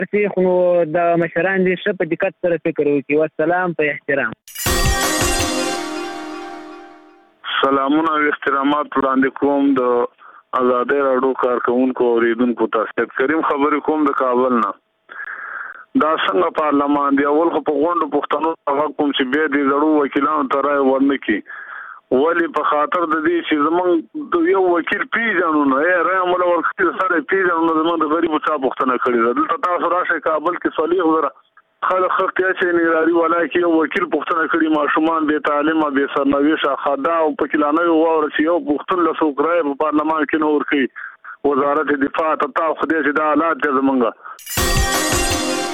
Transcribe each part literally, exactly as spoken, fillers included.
چې خو د مشران دې ښه په دقت سره فکر وکړي. والسلام په احترام. سلامونه او احترامات وړاندې کوم د آزادۍ راډیو کارکونکو او اوریدونکو ته. کریم خبرې کوم د کابل نه. دا څنګه پارلمان دی؟ اول خو په غونډو پښتنو هغه کوم چې بیا د زړو وکیلانو ته رای ورنکړي، ولی په خاطر د دې چې زمونږ د یو وکیل پیژنو نه یې رای مولا ورکړي سره پیژنو نه زمونږ د غریبو چا پوښتنه کړې ده. دلته تاسو راشئ کابل کې صلیح زره خلک خلک چې نگرانی ولای کې یو وکیل پوښتنه کړي، ماشومان بې تعلیمه بې سرنویشه خدا او په کلانه واور چې یو پوښتن له څوک رای په پارلمان کې نه ورکړي. وزارت دفاع ته تاسو خدای چې دا حالات دي زمونږ.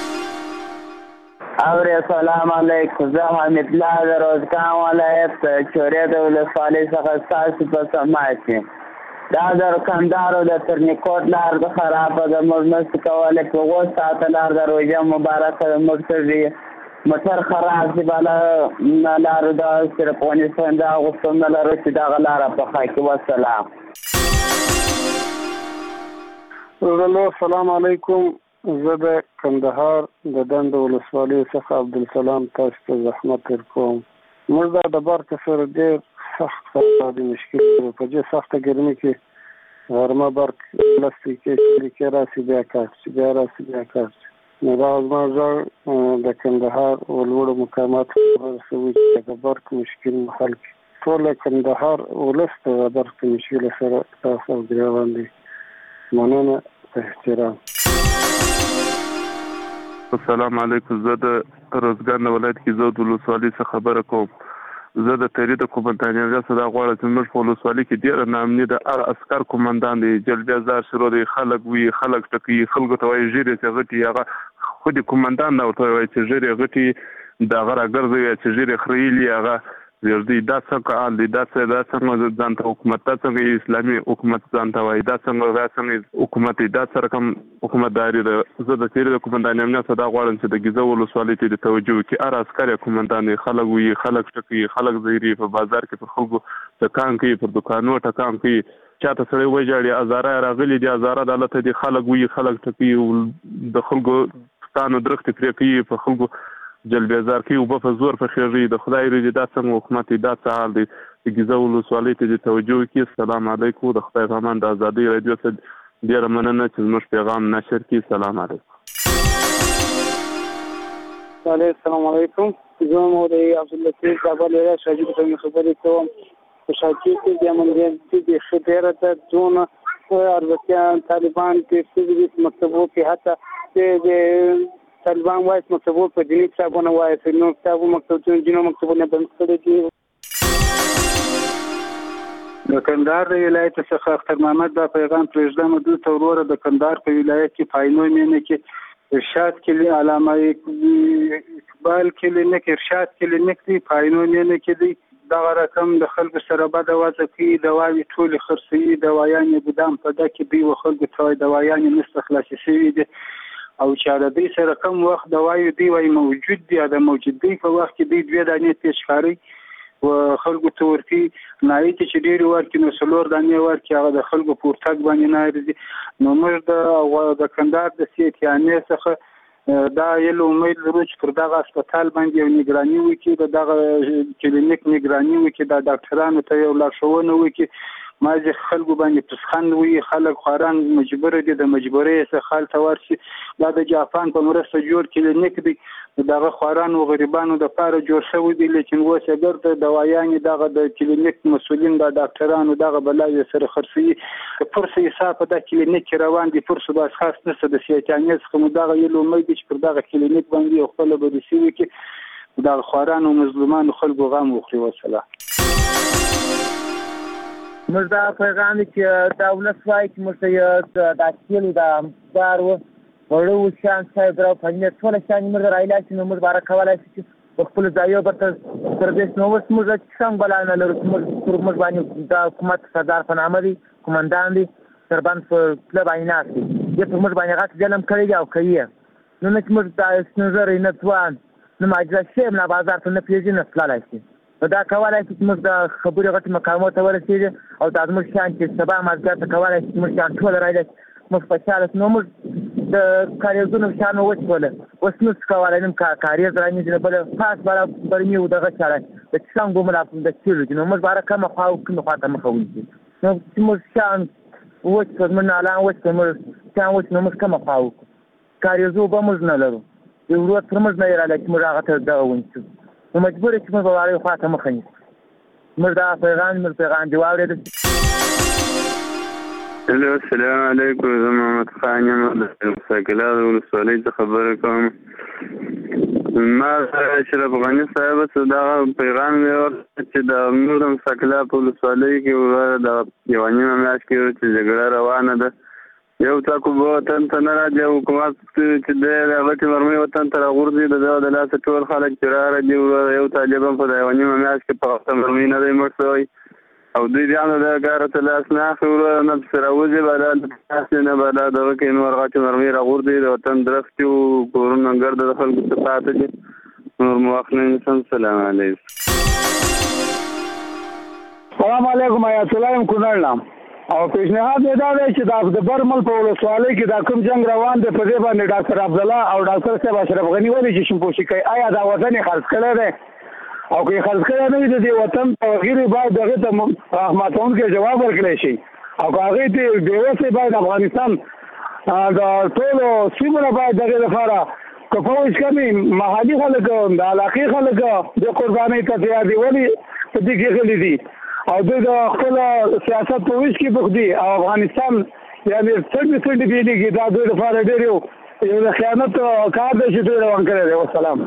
اور السلام علیکم. زه حمید الله د روزګان ولایت چورې د ولسوالۍ څخه ستاسو په سماعت کې. دا د کندهار د ترنیکوټ لار د خرابه د موږ نشو کولی په اووه ساعته لار د روژه مبارکه د موږ ته موټر خراب دي. بله لارو دا صرف افغانستان دا غوښتم نه لرو چې دغه لاره پخه کړي. والسلام. السلام علیکم. زه د کندهار د دند ولسوالۍ څخه عبدالسلام تاسو ته زحمت ورکوم. موږ دا د برق سره ډېر سخت اقتصادي مشکل لرو. په دې سخته ګرمۍ کې غرمه برق لس دقیقې دقیقې راسي بیا کار شي بیا راسي بیا کار شي. نو دا زما غږ د کندهار ولوړو مقاماتو ته ورسوي چې د برق مشکل مو حل کړي. ټول کندهار ولس ته د برق مشکل سره تاسو ګرېوان دي. مننه په احترام. السلام علیکم. زه د روزګان ولایت کې زود ولسوالۍ څخه خبره کوم. زه د تحریر د قومندان ریاست دا غواړم چې موږ په ولسوالۍ کې ډېر نامني د هر عسکر قومندان دی جلبیازار شروع دی خلک وي خلک ټکي خلکو ته وایي ژیرې چې غټي هغه خو د قومندان دا ورته وایي چې ژیرې غټي د هغه راګرځوي چې ژیرې خریلي هغه ویردي. دا څنګه حال دی؟ دا څه دا څنګه ځان ته حکومت دا څنګه اسلامي حکومت ځان ته وایي؟ دا څنګه دا څنګه حکومت دا څه رقم حکومتداري ده؟ زه د تحریر د قومندان امنیت دا غواړم چې د ګیزه ولسوالۍ ته د توجه وکړي. هر عسکر قومندان خلک وي خلک ټکي خلک زیري په بازار کې پر خلکو ټکان کوي پر دکانو ټکان کوي. چاته سړی وژاړي ازاره راغلي دي ازاره عدالت دي خلک وي خلک ټکي د خلکو ستانو درخت پرې کوي په خلکو جلبیازار کې وبه په زور په خېږي. د خدای رضا دا څنګه حکومت دا څه حال دی؟ د ګیزه ولسوالۍ ته د توجه وکړي. السلام علیکم. د خدای پامان د ازادۍ راډیو ته ډېره مننه چې زموږ پیغام نشر کړي. السلام علیکم. السلام علیکم. زه مولوي عبداللطیف کابل ولایت شاجي ته خبرې کوم. په شاجي کې د امنیت د خبره ته دونه اربکیان طالبان کې د مکتبو کې حتی د طالبان وایي مکتبو په دیني کتابونه وایي نو کتابو مکتبونه جنو مکتبونه بند کړي دي. د کندهار د ولایت څخه اختر محمد دا پیغام پرېږدم دوی ته وروره د کندهار په ولایت کې پاینو مینه کې ارشاد کلی علامه اقبال کلینیک ارشاد کلینیک دی پاینو مینه کې دی. دغه رقم د خلکو سره به د وضع کې دواوی ټول خرڅي دوايانې ګدام په دکې دی و خلکو ته دوايانې نست خلاصي شوي دي او چې د دې سره کوم وخت دوايي دی وای موجود دی د موجودي په وخت کې دی دوه دانې تشخاري و خلکو ته ورتي نایته چې ډېر ورکې نو سلور دانې ورکې هغه د خلکو پورتګ باندې نارځي. نو موږ د د کندهار د سیټیانې څخه دا یو امید لرو چې پر دغه هسپتال باندې یو نگراني وکړي دغه کلینیک نگراني وکړي د ډاکټرانو ته یو لارښوونه وکړي. ما چې خلکو باندې پسخند وي خلک خوران مجبور دي د مجبورۍ څخه خال ته ورشي. دا د جاپان په مرسته جوړ کلینیک دی دغه خوران او غریبانو د پاره جوړ شوی دی لیکن اوس اگر د دوايانې دغه د کلینیک مسولین د ډاکټرانو دغه بلای سره خرڅي فرصه حساب د کلینیک روان دي فرصه باس خاص نشته د سیټانیز کوم دغه یو امید چې پر دغه کلینیک باندې خپل بدسي وکي د خوران او مظلومان خلکو غم وخوري. والسلام. موږ دا پیغام چې دا ولسوالۍ کې موږ ته د اکیلو د بار و وړو شان صاحب راو پنځه ټول شان موږ راایلا چې موږ بار کولای شي په خپل ځایو برته تر دې نو وس موږ څنګه بلانه لرو موږ پر موږ باندې د حکومت سردار په نامه دي قومندان دي سربند په کله باندې ناسي یې په موږ باندې غاټ جنم کړی او کوي نو نه موږ د نظر نه توان نو ماجرا شي نه بازار ته نه پیژنه فلای شي دا کولای شي موږ د خبرې غټ مقامات ته ورسېږي او د موږ شان چې سبا مازګر ته کولای شي موږ شان ټول راځي موږ په چاله نو موږ د کاریزونو شان وچوله اوس نو څه کولی نیم کاریز رانیزي نه بله پاس بله برمي و دغه چاړی د څانګو ملا د چیلو دي نو موږ باره کمه خوا و کومې خوا ته مخه ونیسي نو چې موږ شان وچ کړ موږ نالان وچ کړ موږ شان وچ نو موږ کمه خوا وکړو کاریزو اوبه موږ نه لرو د ورور تر موږ نه یې رالی چې موږ هغه ته دغه ونیسو نو مجبور یې چې موږ به واړې خوا ته مخه نیسو موږ دغه پیغام موږ پیغام دې واورېده. هلو السلام علیکم زه محمد خان یم د ساکلا د ولسوالۍ څخه خبره کوم. ما اشرف غني صاحب څه دغه پیغام مې ورکړ چې د موږ د ساکلا په ولسوالۍ کې د یوه نیمه میاشت کې چې جګړه روانه ده یو څاکو به وطن ته نه راځي او حکومت چې دی د غټې مرمۍ وطن ته راغورځي د ده د لاسه ټول خلک چې راغلي یو طالب هم په یوه نیمه میاشت کې په وخته مرمۍ نه دی مړ شوی او دوی بیا نو د کاره ته لاس نه اخلي وروره نه پسې راوځي بلا د پاسې نه بلا دغه کې نور غټې مرمۍ راغورځي د وطن درختې و کورونه ګرده د خلکو څه پاته دي نور مو وخت نه نیسم. سلام علیکم. سلام علیکم آیات الله یم کونړ نه او پیشنهاد مې دا دی چې د برمل په ولسوالۍ کې دا کوم جنګ روان دی په دې باندې ډاکټر عبدالله او ډاکټر صاحب اشرف غني ولې چې شمپوشي کوي آیا دا وطن یې خرڅ کړی دی او که یې خرڅ کړی نه وي د دې وطن تغیر باید هغې ته ماتونکی جواب ورکړی شي او که هغې ته بېوسې باید افغانستان د ټولو سیمو نه باید د هغې لپاره که فوج کمي محلي خلک د علاقې خلک د قربانۍ ته تیار دي ولې په دې کې غلي دي او دوی د خپل سیاست په ویش کې بوخت دي او افغانستان یعنې څنډې څنډې بېلېږي دا دوی لپاره ډېر یو یو د خیانت کار دی چې دوی روان کړی دی. والسلام.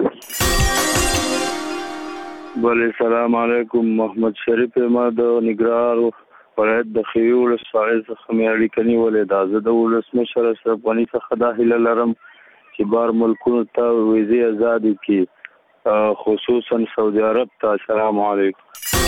بله سلام علیکم. محمد شریف ما د نګرهار ولایت د خیوي ولسوالۍ څخه مې اړیکه نیولې ده. زه د ولسمشر اشرف غني څخه دا هیله لرم چې بار ملکونو ته ویزې ازادې کړي خصوصا سعودي عرب ته. السلام علیکم.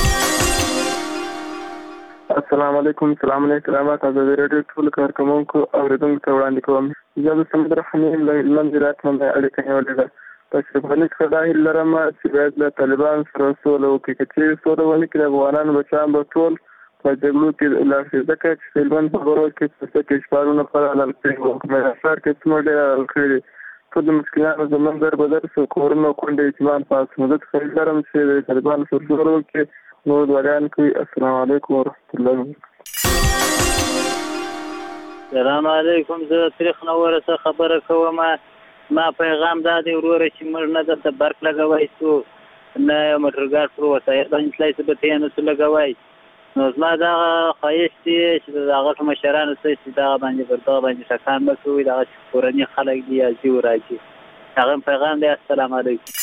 السلام علیکم. سلام علیکم. تاسو د ریډیو ټول کارکوونکو اوریدونکو ته وړاندې کوم. زه د سمندر حمیم له هلمند ولایت نه اړیکه نیولې ده. اشرف غني څخه دا هیله لرم چې باید له طالبانو سره سوله وکړي که چیرې سوله ونه کړي افغانان بچیان به ټول په جګړو کې لاړ شي ځکه چې هلمند په غرو کې څه څه کشمارونه پر حلال کړي وو ښار کې څومره ډېر حلال کړي ټول د مشکلانو زموږ در بدر سو کورونه کونډې یتیمان پاس نو زه څخه لرم چې د طالبانو سره سوله وکړي نور دعاګانې کوي. السلام علیکم ورحمة الله وبرکاته. سلام علیکم. زه تاریخ نوره څخه خبره کوم. ما پیغام دا دی وروره چې موږ نه دلته برق لګوی شو نه یو موټرګار پر وسایل باندې تللی څه به ته یې نسو لګوی نو زما دغه خواهش دی چې د هغه مشرانو ته چې دغه باندې پر دغه باندې ټکان مه کوئ دغه چې کورني خلک دي یا ځي و راځي هغه پیغام دی. السلام علیکم.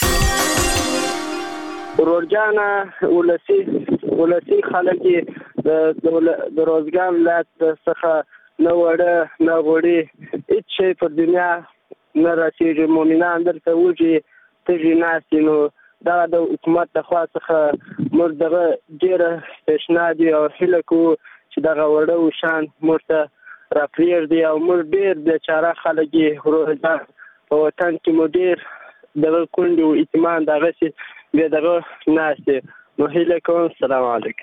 ورور جانه ولسي ولسي خلک د روزګان ولایت څخه نه وړه نه غوړي هېڅ شی په دنیا نه رسېږي مؤمنان دلته وږي تږي ناست دي نو دغه د حکومت د خوا څخه موږ دغه ډېره پیشنهاد او هیله کوو چې دغه وړه وشان موږ ته راپرېږدي او موږ ډېر بېچاره خلک یې ورور جان په وطن کې مو ډېر دغه کونډې و یتیمان دغسې بې دغه ناست دي نو هیله کوم. السلام علیکم.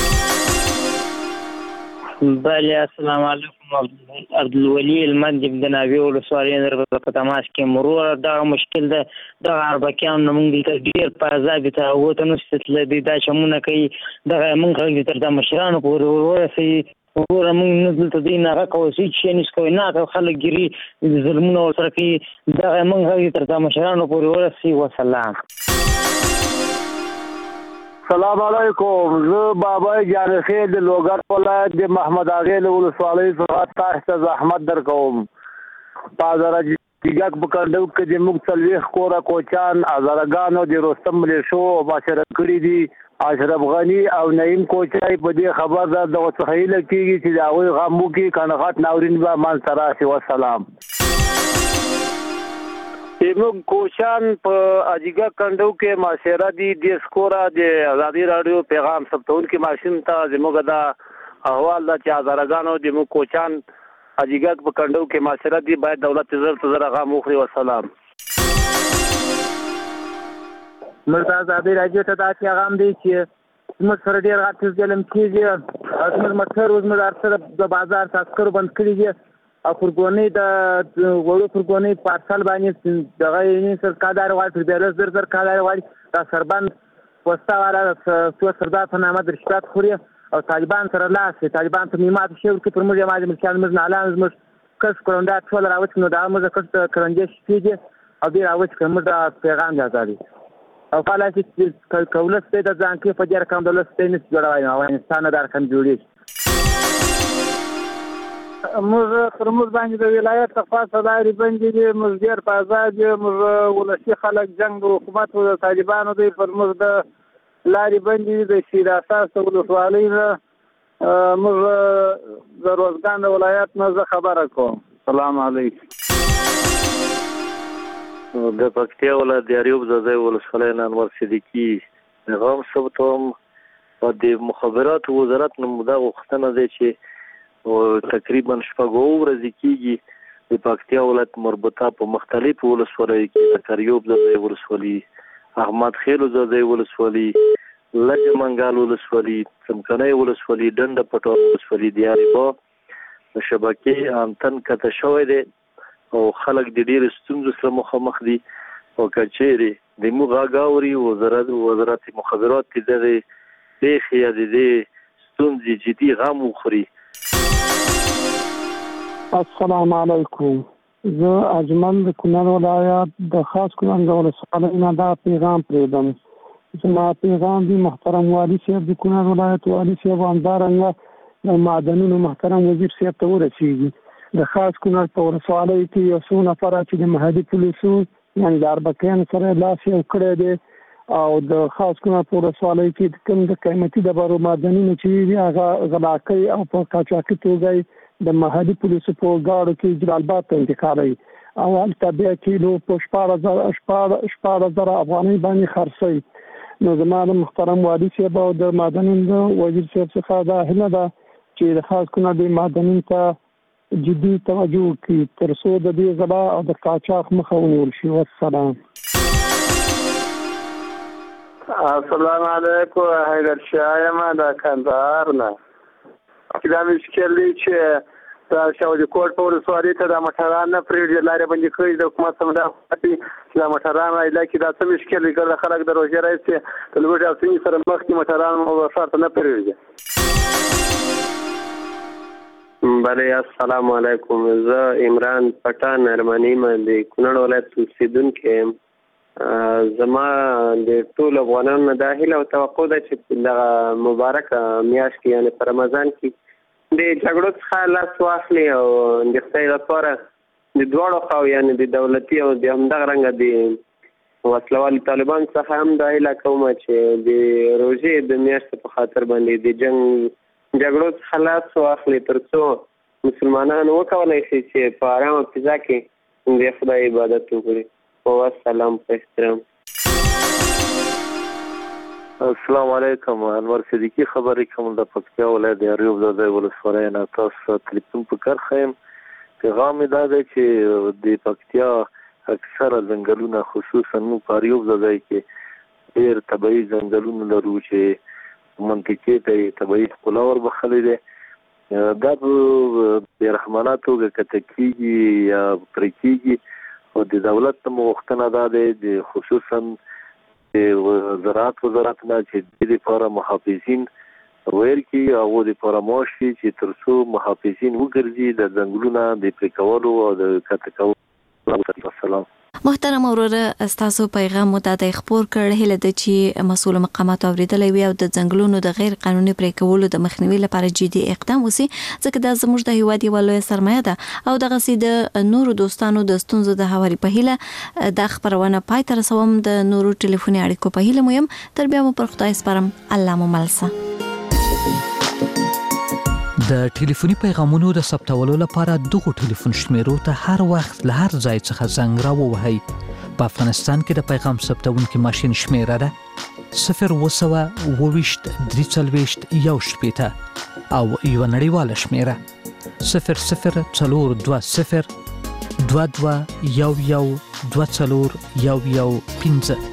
بله السلام علیکم. عبدالولي المند د ناوې ولسوالۍ نه په تماس کې وروره دغه مشکل ده دغه اربکیان نه موږ دلته ډېر په عذاب ته هغو ته نشته تللی دا چمونه کوي دغه موږ غږ تر دا مشرانو پورې ورورسوي وروره موږ نه دلته دوی نه هغه کوو هېڅ شی نشي کوی نه خلک ګیري ظلمونه ورسره کوي دغه موږ غږ تر دا مشرانو پورې ورسوي. وسلام. سلام علیکم. زه بابای جانخیل د لوګر ولایت د محمد اغې له ولسوالۍ څخه تاسو ته زحمت در کوم. په هزاره جګ په کنډو کې د موږ څلوېښت کوره کوچیان هزارهګانو د رستم ملیشو مشره کړي دي اشرف غني او نعیم کوچی په دې خبر ده دغه څخه هیله کېږي چې د هغوی غم وکړي که نه غټ ناورین به منځته راشي. وسلام. زموږ کوچیان په اجیګه کنډو کې معاشره دي د سکوره د ازادي راډیو پیغام ثبتونکي ماشین ته زموږ دا احوال ده چې هزارهګانو زموږ کوچیان اجیګه په کنډو کې معاشره دي باید دولت زر ته زر غم وخوري. وسلام. موږ د ازادي راډیو ته داسې پیغام دی چې زموږ سره ډېر غټ ظلم کېږي زموږ موټر زموږ هر څه د بازار عسکرو بند کړي دي او فرګونی د وړو فرګونی پارسل باندې دغه یې سرکادار غواړي د زر زر کادار غواړي دا سربند وستا والا څو سردار په نامه د رشوت خوري او طالبان سره لاس طالبان ته میمات شي ورکې پر موږ یې ملکیان موږ نه اعلان موږ کس کروندا ټول راوځي نو دا موږ کس کرونجې شي او دې راوځي کوم دا پیغام ځاځي او کله چې کولس ته د ځان کې په جره کوم دولت ته نس جوړوي او افغانستان دار کوم جوړي موږ تر موږ باندې د ولایت خاصه لارې بندې دي موږ ډېر په آزاد یو موږ ولسي خلک جنگ د حکومت او د طالبانو دی پر موږ د لارې بندې د شیر اساس ولسوالۍ نه موږ د روزګان د ولایت نه زه خبره کوم. سلام علیکم. د پکتیا ولایت د اریوب زاده ولسوالۍ نه انور صدیقي پیغام ثبتوم او د مخابراتو وزارت نه مودا غوښتنه ده چې او تقریبا شپږ ورځې کېږي د پکتیا ولایت مربوطه په مختلفو ولسوالیو کې د اریوب زاده ولسوالۍ، احمد خیل زاده ولسوالۍ، لجه منګال ولسوالۍ، څمکنۍ ولسوالۍ، ډنډه پټان ولسوالۍ د اریبا د شبکې انتن کته شوی دی او خلک د ډېرې ستونزو سره مخامخ دي او که چیرې د موږ غږ اوري وزارت وزارت مخابرات کې دغې پېښې یا د دې ستونزې جدي غم وخوري. السلام علیکم. زه اجمل د کونړ ولایت د خاص کونړ د ولسوالۍ نه دا پیغام پرېږدم. زما پیغام دی محترم والي صاحب د کونړ ولایت والي صاحب همدارنګه د معدنونو محترم وزیر صاحب ته ورسېږي. د خاص کونړ په ولسوالۍ کې یو څو نفره چې د محلي پولیسو یعنې د اربکیانو سره لاس یو کړی دی او د خاص کونړ په ولسوالۍ کې کوم د قیمتي ډبرو معدنونه چې دي هغه غلا کوي او په قاچاقي توګه د محلي پولیسو په ګاډو کې جلال آباد ته انتقالوي او هلته بیا کیلو په شپاړس زره افغانۍ باندې خرڅوي. نو زما د محترم والي صاحب او د معدنونو د وزیر صاحب څخه دا هیله ده چې د خاص کونړ د معدنونو ته جدي توجه وکړي تر څو د دې غلا او د قاچاق مخه ونیول شي. والسلام. السلام علیکم. حیدر شاه یم د کندهار نه. دا مشکل دی چې د شاولي کوټ په ولسوالۍ ته د موټران نه پرېږدي لارې بندې کړي د حکومت څخه مدافعت کوي چې د موټران عایله کې دا څه مشکل دی که خلک د روژې راځي د لوږې او ستونزې سره مخ دي موټران ښار ته نه پرېږدي. بله السلام علیکم. زه عمران پټان ارمنی یم د کونړ ولایت اوسېدونکی یم. زما د ټولو افغانانو نه دا هیله او توقع ده چې دغه مبارکه میاشت کې یعنې په رمضان کې د جګړو څخه لاس واخلي او د خدای لپاره د دواړو خواو یعنې د دولتي او د همدغه رنګه د وسلوالو طالبان څخه هم دا هیله کوم چې د روژې د میاشتې په خاطر باندې د جنګ جګړو څخه لاس واخلي تر څو مسلمانان وکولی شي چې په ارامه فضا کې د خدای عبادت وکړي. والسلام په احترام. السلام علیکم. انور صدیقي خبرې کوم د پکتیا ولایت د اریوب زاده ولسوالۍ نه. تاسو تلیفون په کرښه یم. پیغام یې دا دی چې د پکتیا اکثره ځنګلونه خصوصا موږ په اریوب زاده کې ډېر طبیعي ځنګلونه لرو چې منطقې ته یې طبیعي ښکلا وربخلی دی. دا په بېرحمانه توګه کته کېږي یا پرې کېږي او د دولت ته مو غوښتنه دا دی د خصوصا د زراعت وزارت نه چې دې دپاره محافظین ویل کړي او هغو دپاره معاش شي چې تر څو محافظین وګرځي د ځنګلونه د پرې کولو او د کته کولو. السلام. محترم اوروره ستاسو پیغام مو دا خپور کړ. هله د چې مسؤل مقامات اوریدلې وي او د ځنګلونو د غیر قانوني پرې کولو د مخنیوي لپاره جدي اقدام وسی ځکه دا زموږ د هیواد یو لوی سرمایه ده او دغه سي د نورو دوستانو د ستونزو د هواري په هیله د خبرونه پای تر سوم د نورو ټلیفوني اړیکو په هیله مهم تر بیا مو پر خدای سپارم. الله مو ملسه. د ټلیفوني پیغامونو د ثبتولو لپاره دغه ټلیفون شمیرو ته هر وخت له هر ځای څخه زنګ راووهئ. په افغانستان کې د پیغام ثبتونکي ماشین شمیره ده صفر اوه سوه اوه ویشت درې څلوېښت یو شپېته او یوه نړیواله شمیره صفر صفر څلور دوه صفر دوه دوه یو یو دوه څلور یو یو پنځه.